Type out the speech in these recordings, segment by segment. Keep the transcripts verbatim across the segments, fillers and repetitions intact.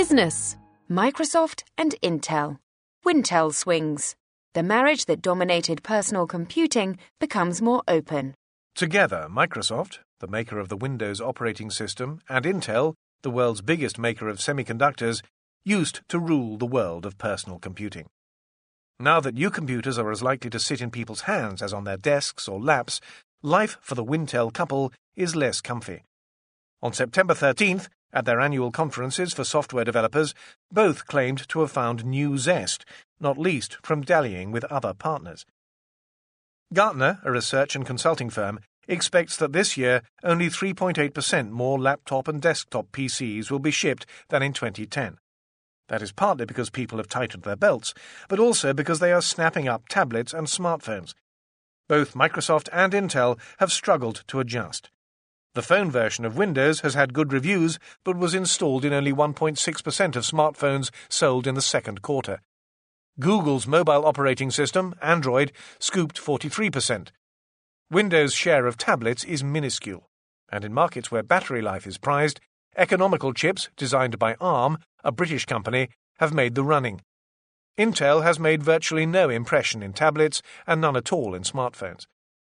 Business. Microsoft and Intel. Wintel swings. The marriage that dominated personal computing becomes more open. Together, Microsoft, the maker of the Windows operating system, and Intel, the world's biggest maker of semiconductors, used to rule the world of personal computing. Now that new computers are as likely to sit in people's hands as on their desks or laps, life for the Wintel couple is less comfy. On September thirteenth, at their annual conferences for software developers, both claimed to have found new zest, not least from dallying with other partners. Gartner, a research and consulting firm, expects that this year only three point eight percent more laptop and desktop P Cs will be shipped than in twenty ten. That is partly because people have tightened their belts, but also because they are snapping up tablets and smartphones. Both Microsoft and Intel have struggled to adjust. The phone version of Windows has had good reviews, but was installed in only one point six percent of smartphones sold in the second quarter. Google's mobile operating system, Android, scooped forty-three percent. Windows' share of tablets is minuscule, and in markets where battery life is prized, economical chips designed by ARM, a British company, have made the running. Intel has made virtually no impression in tablets and none at all in smartphones.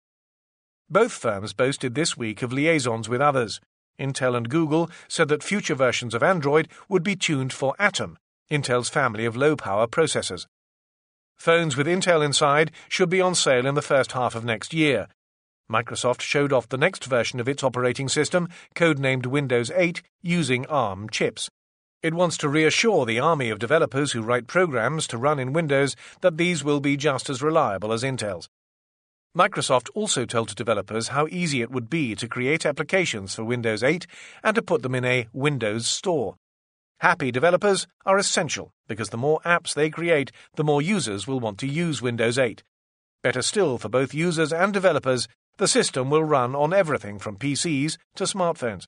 Both firms boasted this week of liaisons with others. Intel and Google said that future versions of Android would be tuned for Atom, Intel's family of low-power processors. Phones with Intel inside should be on sale in the first half of next year. Microsoft showed off the next version of its operating system, codenamed Windows eight, using ARM chips. It wants to reassure the army of developers who write programs to run in Windows that these will be just as reliable as Intel's. Microsoft also told developers how easy it would be to create applications for Windows eight and to put them in a Windows store. Happy developers are essential because the more apps they create, the more users will want to use Windows eight. Better still for both users and developers, the system will run on everything from P Cs to smartphones.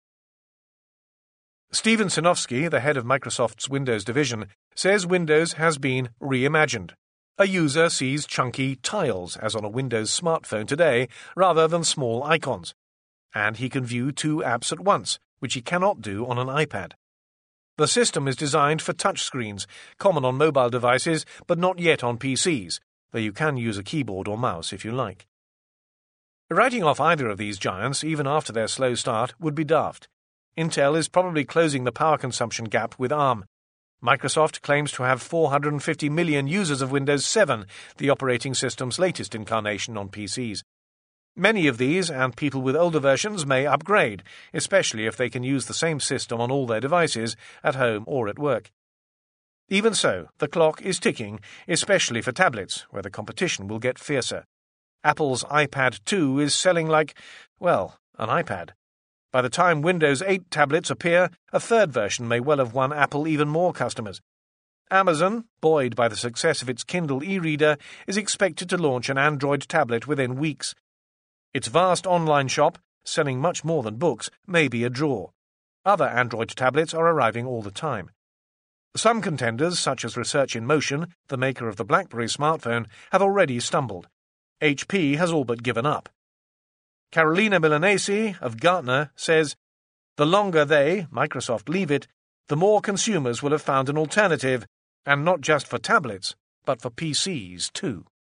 Steven Sinofsky, the head of Microsoft's Windows division, says Windows has been reimagined. A user sees chunky tiles, as on a Windows smartphone today, rather than small icons. And he can view two apps at once, which he cannot do on an iPad. The system is designed for touchscreens, common on mobile devices, but not yet on P Cs, though you can use a keyboard or mouse if you like. Writing off either of these giants, even after their slow start, would be daft. Intel is probably closing the power consumption gap with ARM. Microsoft claims to have four hundred fifty million users of Windows seven, the operating system's latest incarnation on P Cs. Many of these, and people with older versions, may upgrade, especially if they can use the same system on all their devices, at home or at work. Even so, the clock is ticking, especially for tablets, where the competition will get fiercer. Apple's iPad two is selling like, well, an iPad. By the time Windows eight tablets appear, a third version may well have won Apple even more customers. Amazon, buoyed by the success of its Kindle e-reader, is expected to launch an Android tablet within weeks. Its vast online shop, selling much more than books, may be a draw. Other Android tablets are arriving all the time. Some contenders, such as Research in Motion, the maker of the BlackBerry smartphone, have already stumbled. H P has all but given up. Carolina Milanesi of Gartner says, "The longer they, Microsoft, leave it, the more consumers will have found an alternative, and not just for tablets, but for P Cs too."